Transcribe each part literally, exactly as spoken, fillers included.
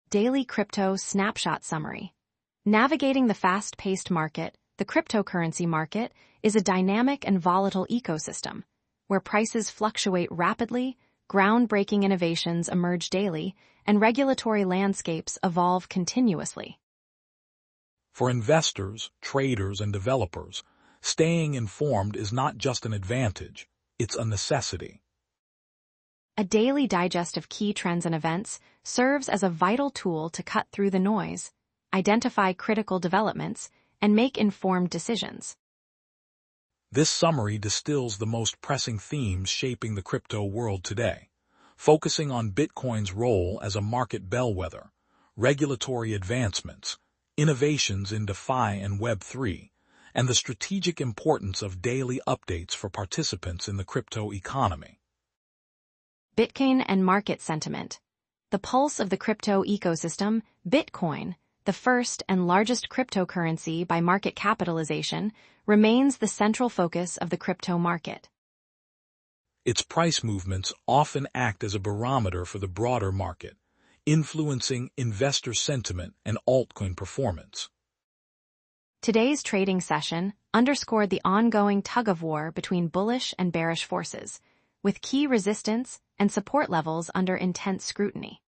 Daily Crypto Snapshot Summary. Navigating the fast-paced market, the cryptocurrency market is a dynamic and volatile ecosystem where prices fluctuate rapidly, groundbreaking innovations emerge daily, and regulatory landscapes evolve continuously. For investors, traders, and developers, staying informed is not just an advantage, it's a necessity. A daily digest of key trends and events serves as a vital tool to cut through the noise, identify critical developments, and make informed decisions. This summary distills the most pressing themes shaping the crypto world today, focusing on Bitcoin's role as a market bellwether, regulatory advancements, innovations in DeFi and Web three, and the strategic importance of daily updates for participants in the crypto economy. Bitcoin and market sentiment. The pulse of the crypto ecosystem, Bitcoin, the first and largest cryptocurrency by market capitalization, remains the central focus of the crypto market. Its price movements often act as a barometer for the broader market, influencing investor sentiment and altcoin performance. Today's trading session underscored the ongoing tug-of-war between bullish and bearish forces, with key resistance and support levels under intense scrutiny.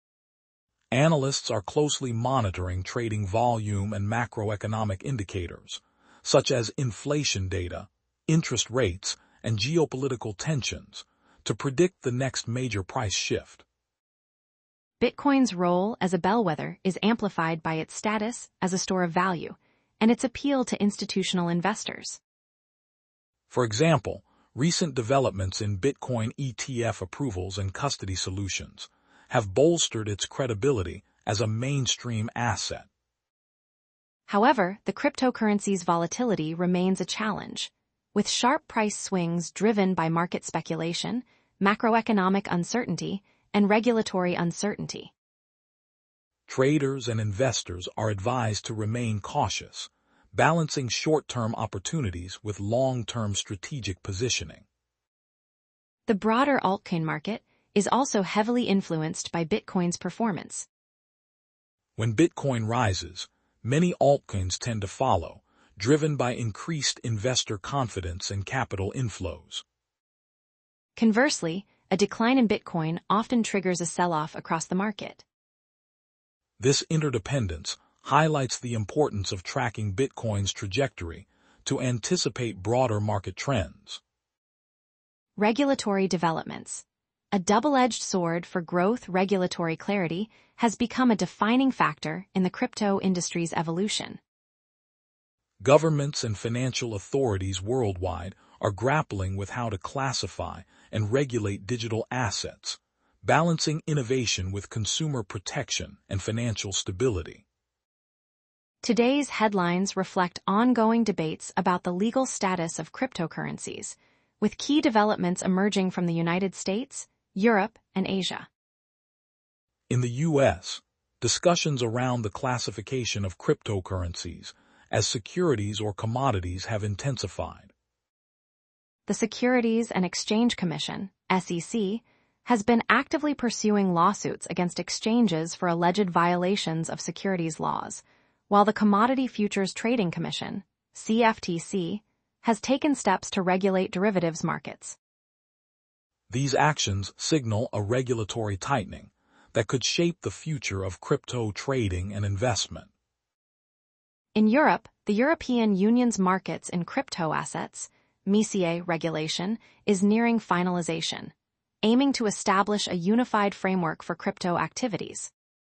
Analysts are closely monitoring trading volume and macroeconomic indicators, such as inflation data, interest rates, and geopolitical tensions, to predict the next major price shift. Bitcoin's role as a bellwether is amplified by its status as a store of value and its appeal to institutional investors. For example, recent developments in Bitcoin E T F approvals and custody solutions have bolstered its credibility as a mainstream asset. However, the cryptocurrency's volatility remains a challenge, with sharp price swings driven by market speculation, macroeconomic uncertainty, and regulatory uncertainty. Traders and investors are advised to remain cautious, balancing short-term opportunities with long-term strategic positioning. The broader altcoin market is also heavily influenced by Bitcoin's performance. When Bitcoin rises, many altcoins tend to follow, driven by increased investor confidence and capital inflows. Conversely, a decline in Bitcoin often triggers a sell-off across the market. This interdependence highlights the importance of tracking Bitcoin's trajectory to anticipate broader market trends. Regulatory developments. A double-edged sword for growth. Regulatory clarity has become a defining factor in the crypto industry's evolution. Governments and financial authorities worldwide are grappling with how to classify and regulate digital assets, balancing innovation with consumer protection and financial stability. Today's headlines reflect ongoing debates about the legal status of cryptocurrencies, with key developments emerging from the United States, Europe, and Asia. In the U S, discussions around the classification of cryptocurrencies as securities or commodities have intensified. The Securities and Exchange Commission, S E C, has been actively pursuing lawsuits against exchanges for alleged violations of securities laws, while the Commodity Futures Trading Commission, C F T C, has taken steps to regulate derivatives markets. These actions signal a regulatory tightening that could shape the future of crypto trading and investment. In Europe, the European Union's markets in crypto assets, MiCA regulation, is nearing finalization, aiming to establish a unified framework for crypto activities.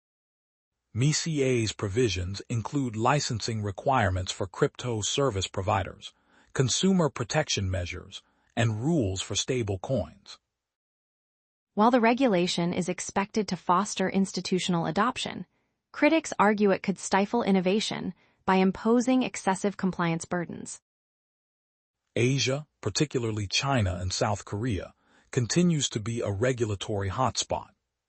MiCA's provisions include licensing requirements for crypto service providers, consumer protection measures, and rules for stable coins. While the regulation is expected to foster institutional adoption, critics argue it could stifle innovation by imposing excessive compliance burdens. Asia, particularly China and South Korea, continues to be a regulatory hotspot.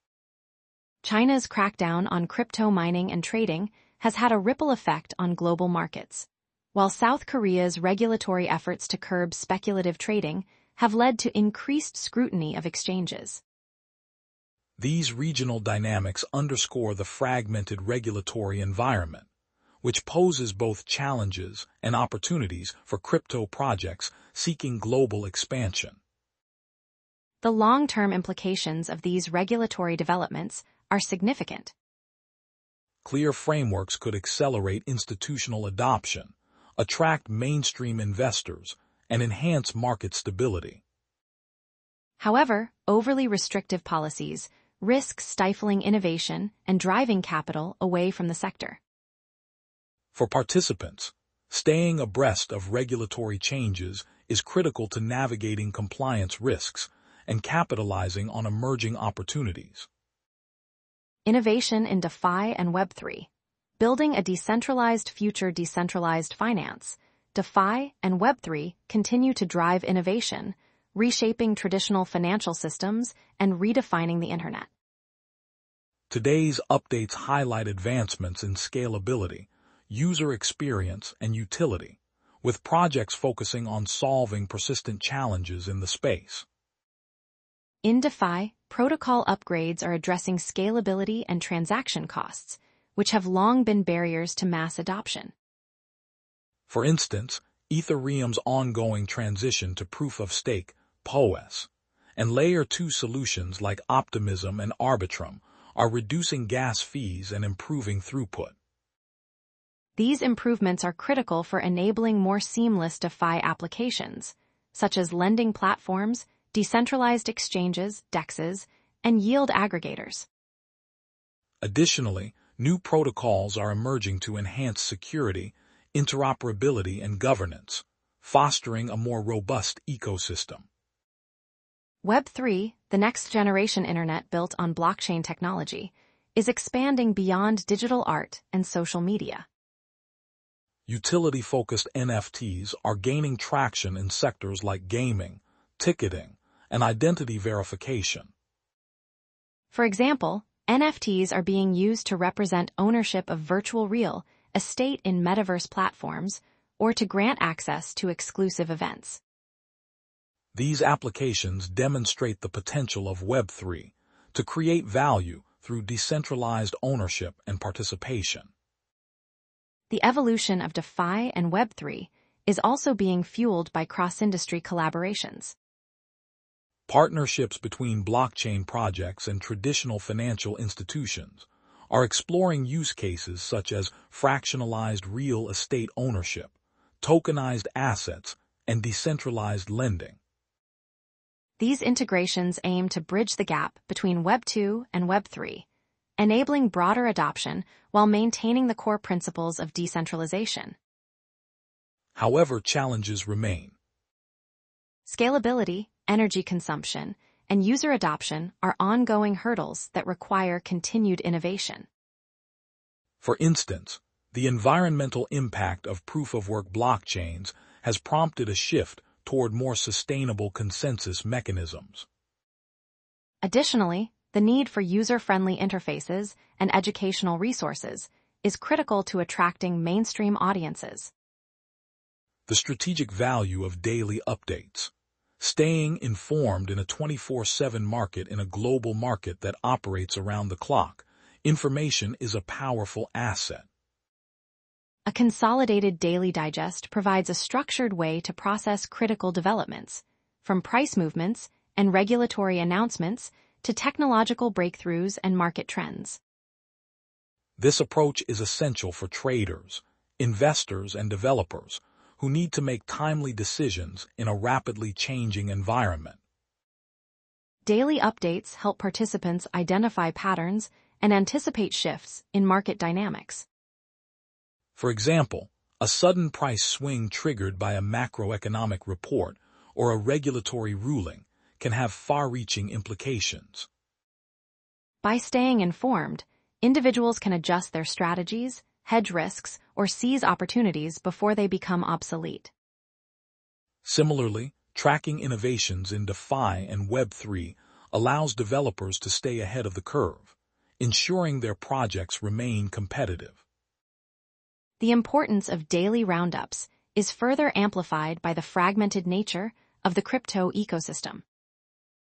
China's crackdown on crypto mining and trading has had a ripple effect on global markets, while South Korea's regulatory efforts to curb speculative trading have led to increased scrutiny of exchanges. These regional dynamics underscore the fragmented regulatory environment, which poses both challenges and opportunities for crypto projects seeking global expansion. The long-term implications of these regulatory developments are significant. Clear frameworks could accelerate institutional adoption, attract mainstream investors, and enhance market stability. However, overly restrictive policies risk stifling innovation and driving capital away from the sector. For participants, staying abreast of regulatory changes is critical to navigating compliance risks and capitalizing on emerging opportunities. Innovation in DeFi and Web three. Building a decentralized future decentralized finance, DeFi and Web three continue to drive innovation, reshaping traditional financial systems and redefining the internet. Today's updates highlight advancements in scalability, user experience, and utility, with projects focusing on solving persistent challenges in the space. In DeFi, protocol upgrades are addressing scalability and transaction costs, which have long been barriers to mass adoption. For instance, Ethereum's ongoing transition to proof-of-stake, P O S, and Layer two solutions like Optimism and Arbitrum are reducing gas fees and improving throughput. These improvements are critical for enabling more seamless DeFi applications, such as lending platforms, decentralized exchanges, D E Xs, and yield aggregators. Additionally, new protocols are emerging to enhance security, interoperability, and governance, fostering a more robust ecosystem. Web three, the next-generation internet built on blockchain technology, is expanding beyond digital art and social media. Utility-focused N F Ts are gaining traction in sectors like gaming, ticketing, and identity verification. For example, N F Ts are being used to represent ownership of virtual real estate in metaverse platforms or to grant access to exclusive events. These applications demonstrate the potential of Web three to create value through decentralized ownership and participation. The evolution of DeFi and Web three is also being fueled by cross-industry collaborations. Partnerships between blockchain projects and traditional financial institutions are exploring use cases such as fractionalized real estate ownership, tokenized assets, and decentralized lending. These integrations aim to bridge the gap between Web two and Web three, enabling broader adoption while maintaining the core principles of decentralization. However, challenges remain. Scalability, energy consumption, and user adoption are ongoing hurdles that require continued innovation. For instance, the environmental impact of proof-of-work blockchains has prompted a shift toward more sustainable consensus mechanisms. Additionally, the need for user-friendly interfaces and educational resources is critical to attracting mainstream audiences. The strategic value of daily updates. Staying informed in a twenty-four seven market in a global market that operates around the clock, information is a powerful asset. A consolidated daily digest provides a structured way to process critical developments, from price movements and regulatory announcements to technological breakthroughs and market trends. This approach is essential for traders, investors, and developers who need to make timely decisions in a rapidly changing environment. Daily updates help participants identify patterns and anticipate shifts in market dynamics. For example, a sudden price swing triggered by a macroeconomic report or a regulatory ruling can have far-reaching implications. By staying informed, individuals can adjust their strategies, hedge risks, or seize opportunities before they become obsolete. Similarly, tracking innovations in DeFi and Web three allows developers to stay ahead of the curve, ensuring their projects remain competitive. The importance of daily roundups is further amplified by the fragmented nature of the crypto ecosystem.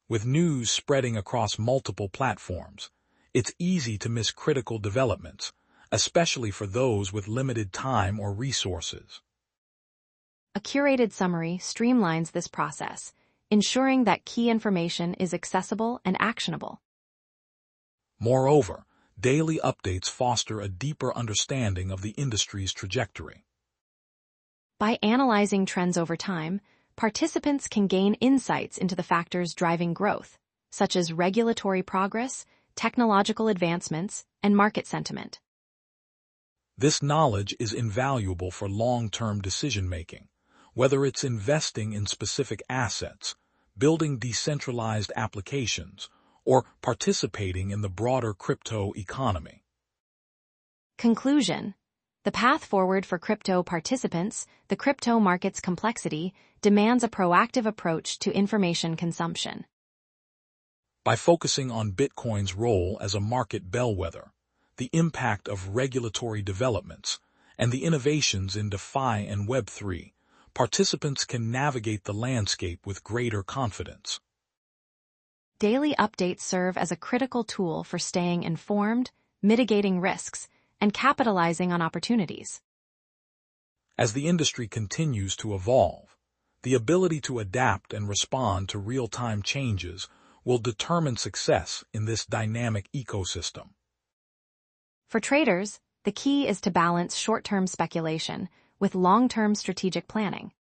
With news spreading across multiple platforms, it's easy to miss critical developments, especially for those with limited time or resources. A curated summary streamlines this process, ensuring that key information is accessible and actionable. Moreover, daily updates foster a deeper understanding of the industry's trajectory. By analyzing trends over time, participants can gain insights into the factors driving growth, such as regulatory progress, technological advancements, and market sentiment. This knowledge is invaluable for long-term decision-making, whether it's investing in specific assets, building decentralized applications, or participating in the broader crypto economy. Conclusion. The path forward for crypto participants, the crypto market's complexity, demands a proactive approach to information consumption. By focusing on Bitcoin's role as a market bellwether, the impact of regulatory developments, and the innovations in DeFi and Web three, participants can navigate the landscape with greater confidence. Daily updates serve as a critical tool for staying informed, mitigating risks, and capitalizing on opportunities. As the industry continues to evolve, the ability to adapt and respond to real-time changes will determine success in this dynamic ecosystem. For traders, the key is to balance short-term speculation with long-term strategic planning.